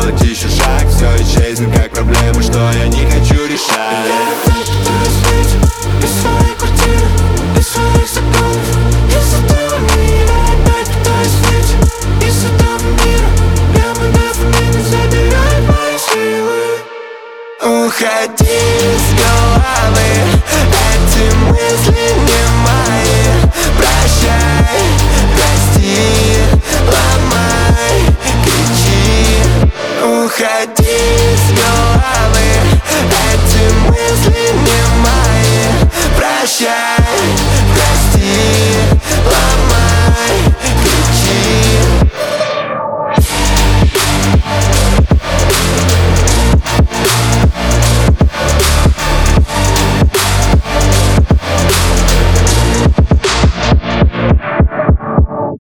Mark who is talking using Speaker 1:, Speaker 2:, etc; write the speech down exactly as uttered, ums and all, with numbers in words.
Speaker 1: сделать еще шаг, все исчезнет как проблема, что я не хочу решать.
Speaker 2: Я опять пытаюсь выйти из своей квартиры, из своих законов, из этого мира. Опять пытаюсь выйти из этого мира. Прямо дофамин забирает мои силы.
Speaker 1: Уходи с головы, эти мысли не мои. Прощай, прости, ломай, кричи. Уходи с головы, эти мысли не мои. Прощай.